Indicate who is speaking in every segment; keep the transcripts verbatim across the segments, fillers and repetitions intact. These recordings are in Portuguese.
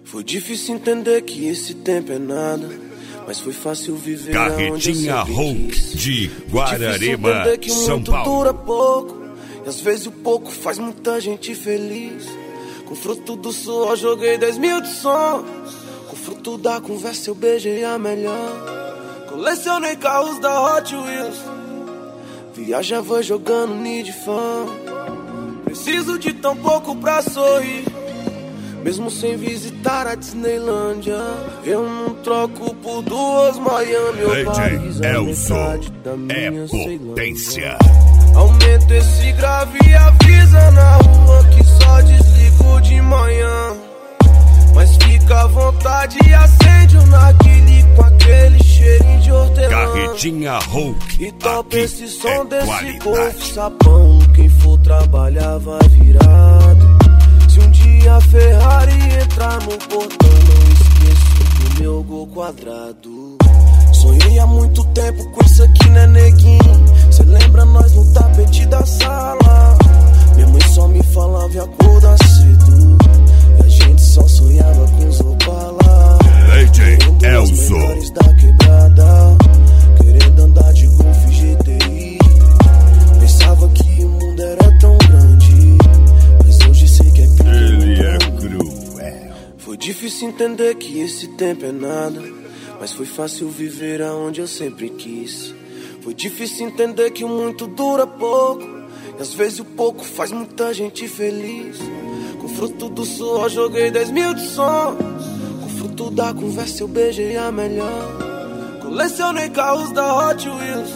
Speaker 1: Foi difícil entender que esse tempo é nada, mas foi fácil viver
Speaker 2: Carretinha Hulk de Guararema,
Speaker 1: que o
Speaker 2: São
Speaker 1: muito
Speaker 2: Paulo.
Speaker 1: Dura pouco, e às vezes o pouco faz muita gente feliz. Com fruto do suor joguei dez mil de sons, com fruto da conversa eu beijei a melhor. Colecionei carros da Hot Wheels, viajava jogando Need Fan. Preciso de tão pouco pra sorrir, mesmo sem visitar a Disneylândia. Eu não troco por duas Miami ou Paris, a metade da minha
Speaker 2: potência.
Speaker 1: Aumenta esse grave e avisa na rua que só desligo de manhã. Mas fica à vontade e acende o narguile com aquele cheirinho de hortelã.
Speaker 2: Carretinha Hulk,
Speaker 1: e topa esse som
Speaker 2: é
Speaker 1: desse
Speaker 2: qualidade.
Speaker 1: golfe sapão. Quem for trabalhar vai virado. Se um dia a Ferrari entrar no portão, não esqueço do meu gol quadrado. Sonhei há muito tempo com isso aqui, né, neguinho? Cê lembra nós no tapete da sala? Minha mãe só me falava e acordar cedo, e a gente só sonhava com os Opala.
Speaker 2: D J
Speaker 1: Elzo, os menores da quebrada, querendo andar de Golf G T I. Pensava que o mundo era tão grande, mas hoje sei que é pequeno.
Speaker 2: Ele é cruel.
Speaker 1: Foi difícil entender que esse tempo é nada, mas foi fácil viver aonde eu sempre quis. Foi difícil entender que o muito dura pouco, e às vezes o pouco faz muita gente feliz. Com fruto do suor joguei dez mil de sons, com fruto da conversa eu beijei a melhor. Colecionei carros da Hot Wheels,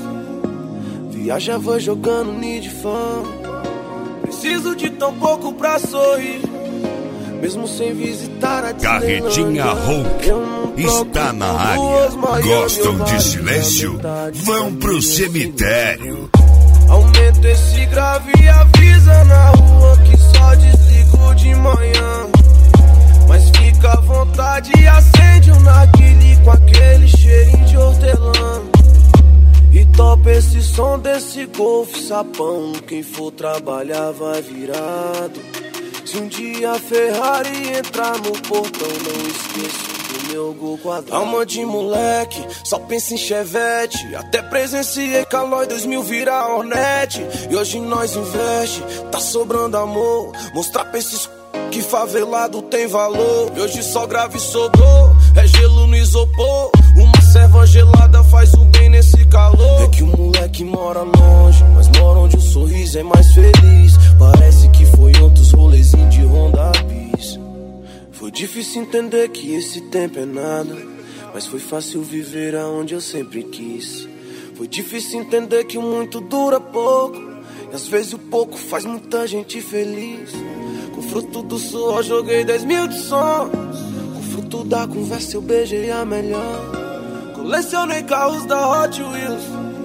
Speaker 1: viajava jogando Need Fan. Preciso de tão pouco pra sorrir, mesmo sem visitar a
Speaker 2: Carretinha Hulk está na área. Gostam de silêncio? Vão pro cemitério.
Speaker 1: Aumenta esse grave e avisa na rua que só desligo de manhã. Mas fica à vontade e acende um narguile com aquele cheirinho de hortelã. E topa esse som desse golfe sapão. Quem for trabalhar vai virado. Se um dia a Ferrari entrar no portão, não esqueço do meu gol quadrado. Alma de moleque, só pensa em Chevette. Até presenciei Calói dois mil virar Hornet. E hoje nós investe, tá sobrando amor. Mostrar pra esses que favelado tem valor. E hoje só grave sobrou, é gelo no isopor. Uma serva gelada faz um bem nesse calor. É que o moleque mora longe, mas mora onde o sorriso é mais feliz. Parece que foi outros rolezinhos de Honda Bis. Foi difícil entender que esse tempo é nada, mas foi fácil viver aonde eu sempre quis. Foi difícil entender que o muito dura pouco, e às vezes o pouco faz muita gente feliz. Com fruto do suor joguei dez mil de sons, com fruto da conversa eu beijei a melhor. Colecionei carros da Hot Wheels,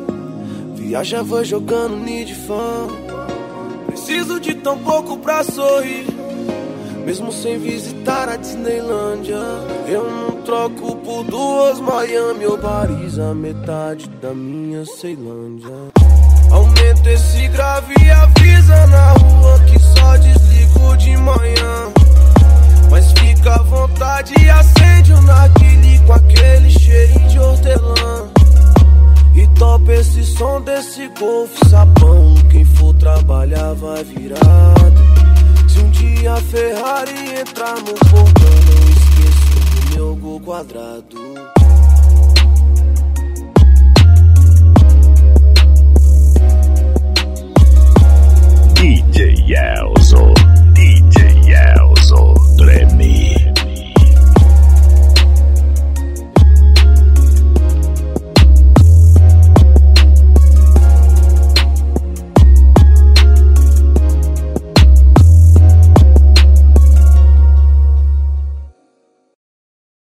Speaker 1: viajava jogando Need Fan. Preciso de tão pouco pra sorrir, mesmo sem visitar a Disneylândia. Eu não troco por duas Miami ou Paris, a metade da minha Ceilândia. Aumenta esse grave e avisa na rua que só desligo de manhã. Mas fica à vontade e acende o narguile com aquele cheirinho de hortelã. E topa esse som desse golfe sapão. Quem for trabalhar vai virado. Se um dia a Ferrari entrar no portão, não esqueço do meu gol quadrado.